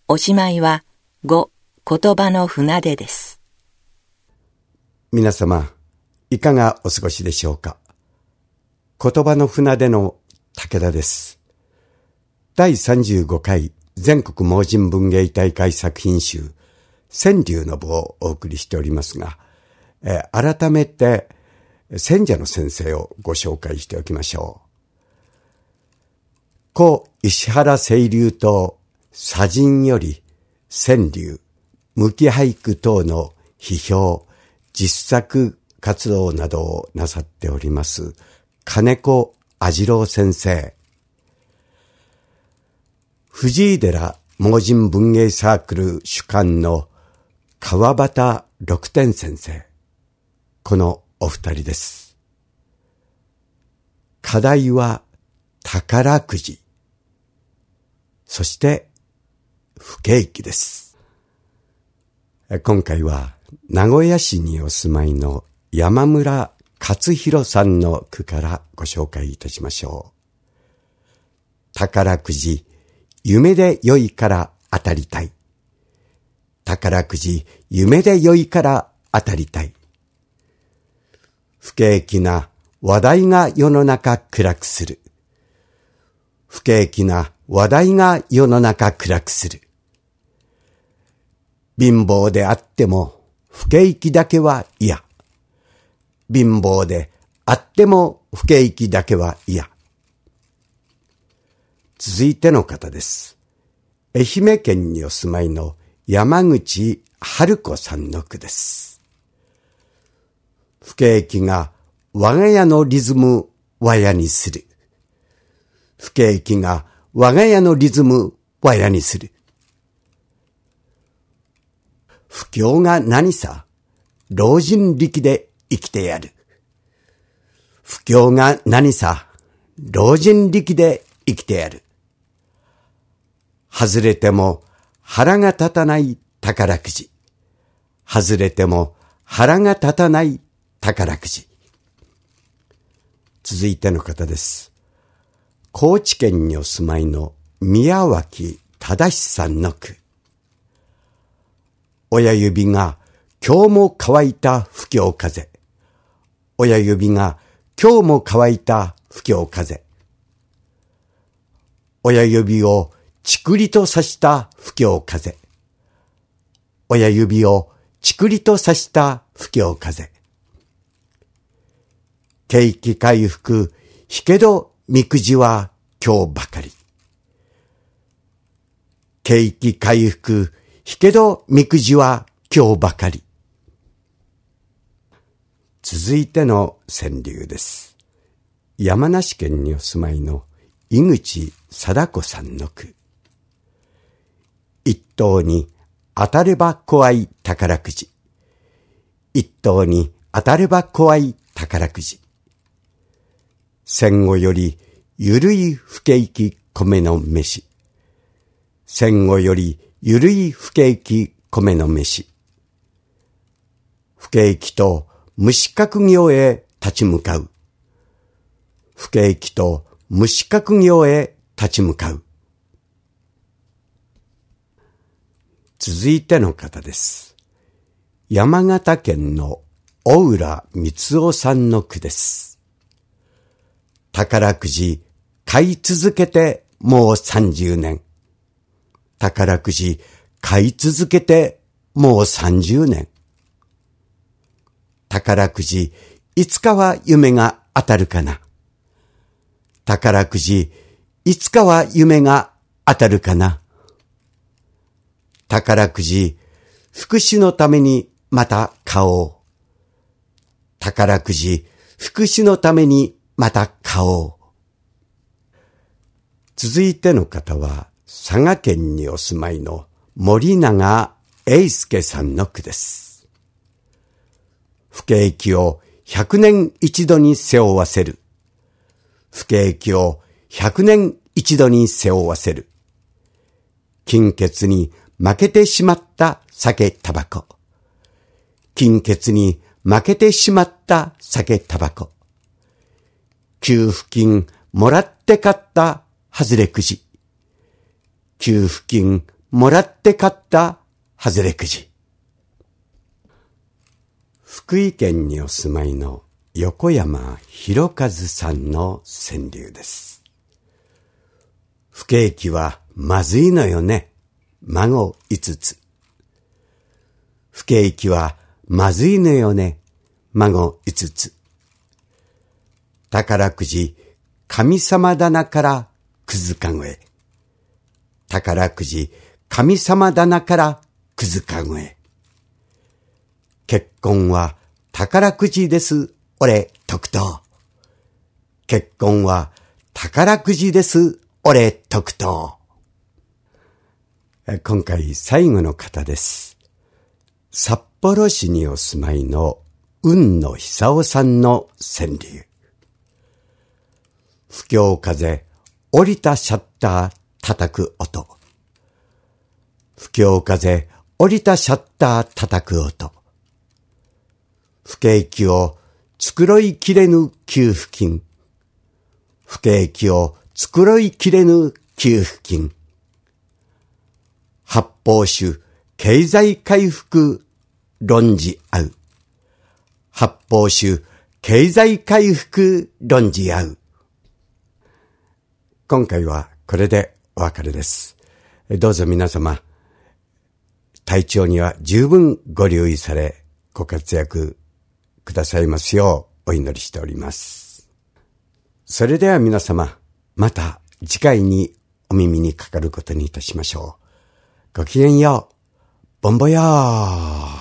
おしまいは5、言葉の船出です。 皆様、いかがお過ごしでしょうか。言葉の船出の武田です。第35回全国盲人文芸大会作品集川柳の部をお送りしておりますが、改めて選者の先生をご紹介しておきましょう。故石原清流と茶人より川柳、無機俳句等の批評、実作活動などをなさっております金子網次郎先生、藤井寺盲人文芸サークル主幹の川端六天先生、このお二人です。課題は宝くじ、そして不景気です。今回は名古屋市にお住まいの山村勝弘さんの句からご紹介いたしましょう。宝くじ、夢で良いから当たりたい。宝くじ、夢で良いから当たりたい。不景気な話題が世の中暗くする。不景気な話題が世の中暗くする。貧乏であっても不景気だけは嫌。貧乏であっても不景気だけは嫌。続いての方です。愛媛県にお住まいの山口春子さんの句です。不景気が我が家のリズム和やにする。不景気が我が家のリズム和やにする。不況が何さ、老人力で生きてやる。不況が何さ、老人力で生きてやる。外れても腹が立たない宝くじ。外れても腹が立たない宝くじ。続いての方です。高知県にお住まいの宮脇忠さんの句。親指が今日も乾いた不況風。親指が今日も乾いた不況風。親指をちくりと刺した不況風。親指をちくりと刺した不況風。景気回復、引けどみくじは今日ばかり。景気回復、引けどみくじは今日ばかり。続いての川柳です。山梨県にお住まいの井口貞子さんの句。一等に当たれば怖い宝くじ。一等に当たれば怖い宝くじ。戦後よりゆるい不景気米の飯。戦後よりゆるい不景気米の飯。不景気と無資格業へ立ち向かう。不景気と無資格業へ立ち向かう。続いての方です。山形県の小浦光夫さんの句です。宝くじ買い続けてもう30年。宝くじ買い続けてもう30年。宝くじいつかは夢が当たるかな。宝くじいつかは夢が当たるかな。宝くじ福祉のためにまた買おう。宝くじ福祉のためにまた買おう。続いての方は佐賀県にお住まいの森永英介さんの句です。不景気を100年一度に背負わせる。不景気を100年一度に背負わせる。金欠に負けてしまった酒タバコ。金欠に負けてしまった酒タバコ。給付金もらって買った外れくじ。給付金もらって買った外れくじ。福井県にお住まいの横山博和さんの川柳です。不景気はまずいのよね、孫5つ。不景気はまずいのよね、孫5つ。宝くじ神様棚からくずかごへ。宝くじ神様棚からくずかごへ。結婚は宝くじです、俺特等。結婚は宝くじです、俺特等。今回最後の方です。札幌市にお住まいの雲野久夫さんの川柳。不況風、降りたシャッター叩く音。不況風、降りたシャッター叩く音。不景気を繕いきれぬ給付金。不景気を繕いきれぬ給付金。発泡酒、経済回復、論じ合う。発泡酒、経済回復、論じ合う。今回はこれでお別れです。どうぞ皆様、体調には十分ご留意され、ご活躍くださいますようお祈りしております。それでは皆様、また次回にお耳にかかることにいたしましょう。ごきげんよう。ボンボヤー。